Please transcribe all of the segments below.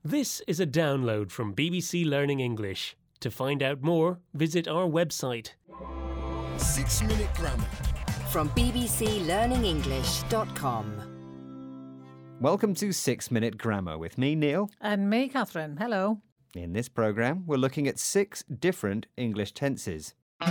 This is a download from BBC Learning English. To find out more, visit our website. 6 Minute Grammar from bbclearningenglish.com. Welcome to 6 Minute Grammar with me, Neil. And me, Catherine. Hello. In this programme, we're looking at 6 different English tenses.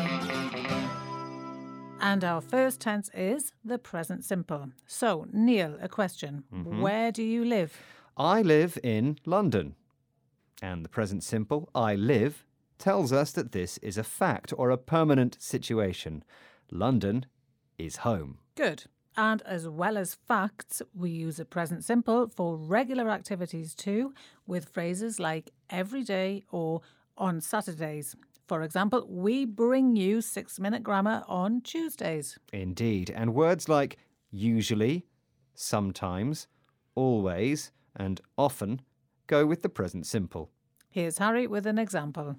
And our first tense is the present simple. So, Neil, a question. Where do you live? I live in London. And the present simple, I live, tells us that this is a fact or a permanent situation. London is home. Good. And as well as facts, we use a present simple for regular activities too, with phrases like every day or on Saturdays. For example, we bring you 6 Minute Grammar on Tuesdays. Indeed. And words like usually, sometimes, always, and often go with the present simple. Here's Harry with an example.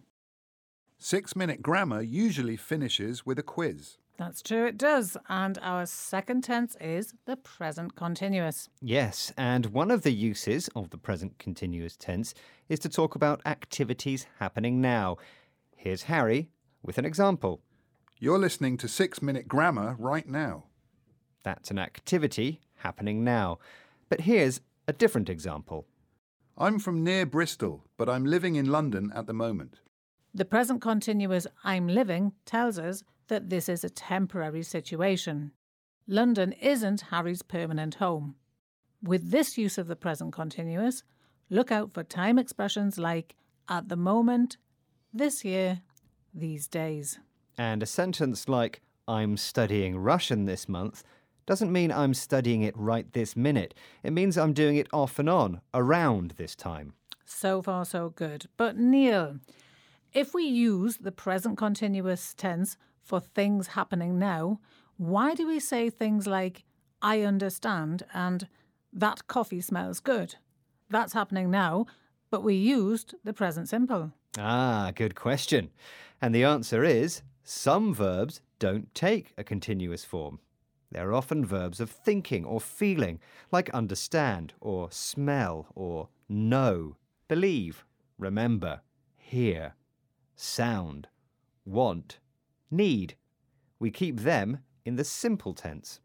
6 Minute Grammar usually finishes with a quiz. That's true, it does. And our second tense is the present continuous. Yes, and one of the uses of the present continuous tense is to talk about activities happening now. Here's Harry with an example. You're listening to 6 Minute Grammar right now. That's an activity happening now. But here's a different example. I'm from near Bristol, but I'm living in London at the moment. The present continuous I'm living tells us that this is a temporary situation. London isn't Harry's permanent home. With this use of the present continuous, look out for time expressions like at the moment, this year, these days. And a sentence like I'm studying Russian this month doesn't mean I'm studying it right this minute. It means I'm doing it off and on, around this time. So far, so good. But Neil, if we use the present continuous tense for things happening now, why do we say things like, I understand, and that coffee smells good? That's happening now, but we used the present simple. Ah, good question. And the answer is, some verbs don't take a continuous form. They're often verbs of thinking or feeling, like understand or smell or know, believe, remember, hear, sound, want, need. We keep them in the simple tense.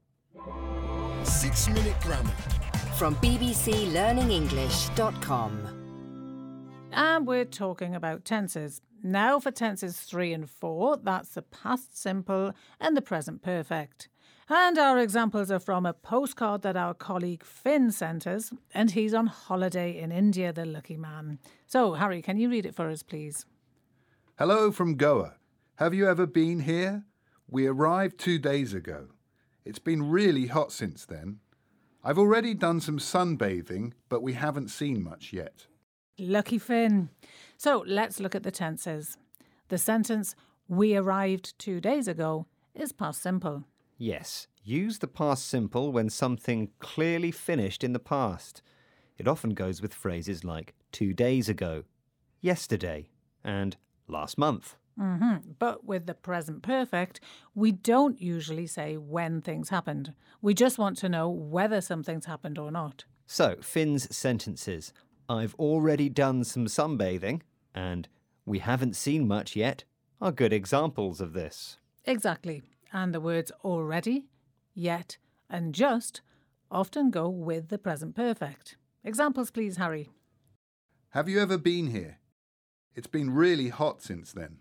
6 Minute Grammar from bbclearningenglish.com. And we're talking about tenses. Now for tenses 3 and 4, that's the past simple and the present perfect. And our examples are from a postcard that our colleague Finn sent us, and he's on holiday in India, the lucky man. So, Harry, can you read it for us, please? Hello from Goa. Have you ever been here? We arrived 2 days ago. It's been really hot since then. I've already done some sunbathing, but we haven't seen much yet. Lucky Finn. So let's look at the tenses. The sentence, we arrived 2 days ago, is past simple. Yes, use the past simple when something clearly finished in the past. It often goes with phrases like 2 days ago, yesterday, and last month. But with the present perfect, we don't usually say when things happened. We just want to know whether something's happened or not. So, Finn's sentences, I've already done some sunbathing, and we haven't seen much yet, are good examples of this. Exactly. And the words already, yet, and just often go with the present perfect. Examples, please, Harry. Have you ever been here? It's been really hot since then.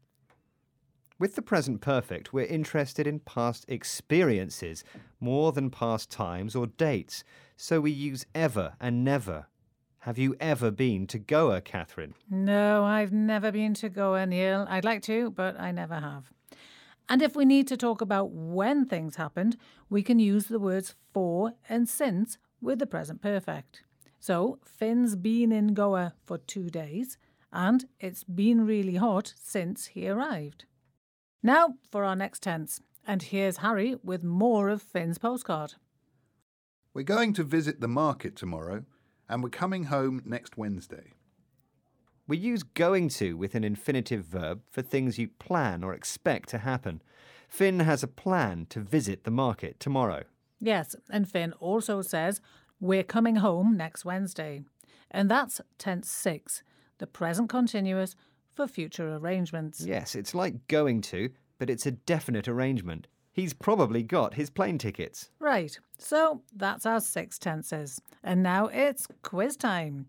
With the present perfect, we're interested in past experiences more than past times or dates, so we use ever and never. Have you ever been to Goa, Catherine? No, I've never been to Goa, Neil. I'd like to, but I never have. And if we need to talk about when things happened, we can use the words for and since with the present perfect. So, Finn's been in Goa for 2 days, and it's been really hot since he arrived. Now for our next tense, and here's Harry with more of Finn's postcard. We're going to visit the market tomorrow, and we're coming home next Wednesday. We use going to with an infinitive verb for things you plan or expect to happen. Finn has a plan to visit the market tomorrow. Yes, and Finn also says, we're coming home next Wednesday. And that's tense 6, the present continuous for future arrangements. Yes, it's like going to, but it's a definite arrangement. He's probably got his plane tickets. Right, so that's our 6 tenses. And now it's quiz time.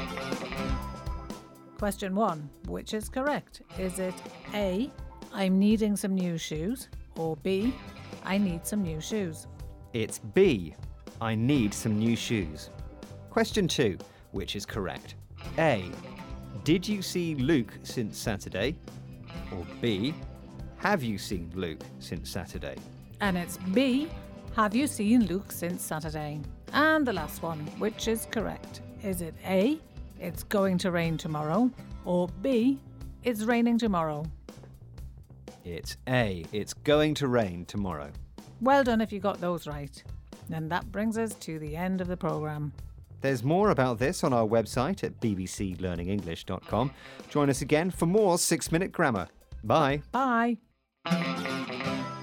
Question 1, which is correct? Is it A, I'm needing some new shoes, or B, I need some new shoes? It's B, I need some new shoes. Question 2, which is correct? A, did you see Luke since Saturday? Or B, have you seen Luke since Saturday? And it's B, have you seen Luke since Saturday? And the last one, which is correct? Is it A, it's going to rain tomorrow, or B, it's raining tomorrow? It's A, it's going to rain tomorrow. Well done if you got those right. And that brings us to the end of the programme. There's more about this on our website at bbclearningenglish.com. Join us again for more 6 Minute Grammar. Bye. Bye.